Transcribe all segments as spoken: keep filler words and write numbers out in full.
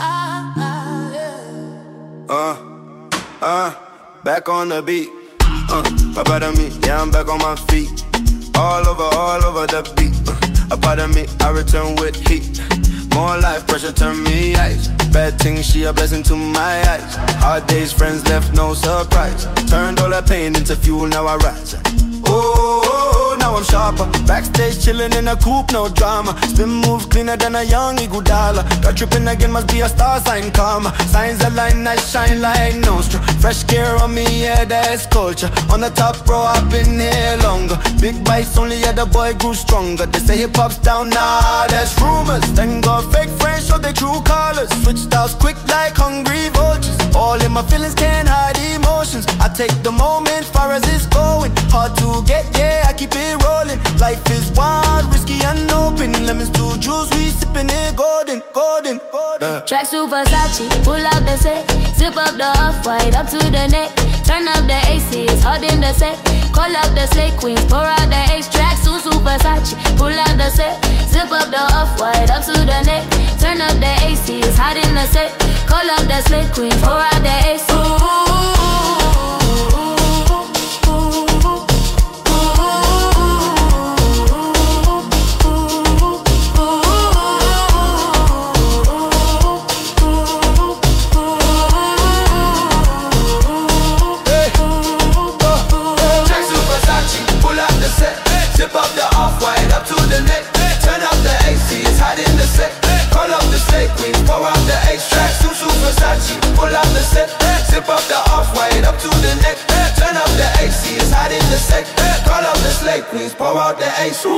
Uh, uh, back on the beat. Uh, a part of me, yeah, I'm back on my feet. All over, all over the beat. Uh, a part of me, I return with heat. More life pressure turn me ice. Bad things, she a blessing to my eyes. Hard days, friends left, no surprise. Turned all that pain into fuel, now I rise. Oh, now I'm sharper. Backstage chillin' in a coupe, no drama. Spin moves cleaner than a young Iguodala. Got trippin' again, must be a star sign karma. Signs align, I shine like Nostra. Fresh gear on me, yeah, that's culture. On the top row, I've been here longer. Big bites only, yeah, the boy grew stronger. They say hip-hop's down, nah, that's rumors. Then got fake friends, show their true colors. Switch styles quick like hungry vultures. All in my feelings, can't hide emotions. I take the moment, far as it's going. Hard to get, yeah, I keep it rolling. Life is wild, risky and open. Lemons to juice, we sipping it golden, golden, golden. uh. Track to Versace, pull out the set. Zip up the off-white up to the neck. Turn up the A C, it's hot in the set. Call up the slay queens, pour out the X track to Versace, pull out the set. Zip up the off-white up to the neck. Turn up the A C, it's hot in the set. Call up the slay queens, pour out the A C. Zip up the off-white up to the neck. Turn up the A C, it's hot in the set. Call up the slay queens, pour out the extract. Susu Versace, pull out the set. Zip up the off-white up to the neck. Turn up the A C, it's hot in the set. Call up the slay queens, pour out the A C.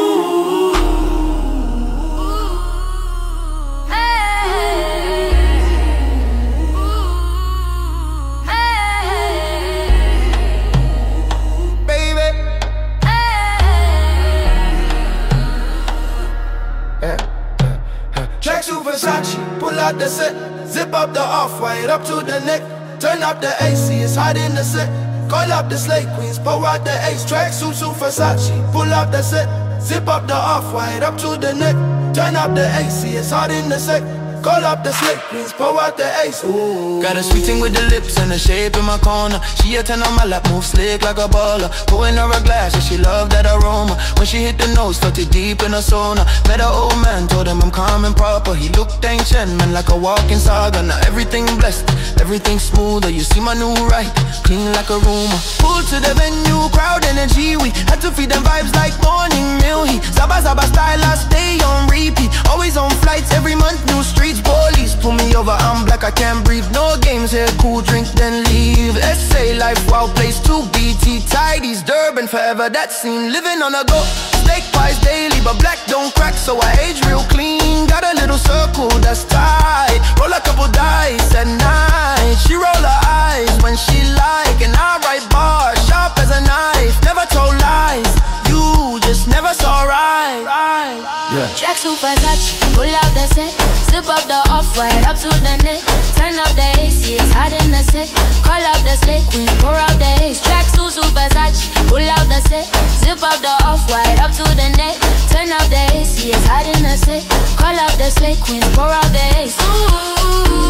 Versace, pull out the set. Zip up the off-white up to the neck. Turn up the A C, it's hot in the set. Call up the slay queens, pour out the Ace track. Susu Versace, pull out the set. Zip up the off-white up to the neck. Turn up the A C, it's hot in the set. Call up the slay queens, pour out the Ace. Ooh. Got a sweet thing with the lips and the shape in my corner. She a ten on my lap, move slick like a baller. Pouring her a glass and she loved that aroma. When she hit the nose, felt it deep in her sauna. Met her old man, told him I'm calm and proper. He looked ancient, man, like a walking saga. Now everything blessed, everything smoother. You see my new ride, clean like a rumor. Pull to the venue, crowd energy. We had to feed them vibes like morning meal. He Zaba Zaba style, I stay on repeat. Always on flights, every month new streets. Police pull me over, I'm black, I can't breathe. No games here, cool drink, then leave. S A life, wild place to be. T tidies, Durban forever, that scene. Living on a go, steak pies daily, but black don't crack, so I age real clean. Got a little circle that's tight. Roll a couple dice at night. She roll her eyes when she like, and I write bars sharp as a knife. Never told lies, you just never saw right. Yeah. Track to Versace, pull out the set. Zip up the off-white up to the neck. Turn up the A C, it's hot in the set. Call up the slay queen, pour out the Ace. Track to Versace, pull out the set. Zip up the off-white up to the neck. Turn up the A C, it's hot in the set. Call up the slay queen, pour out the Ace. Ooh.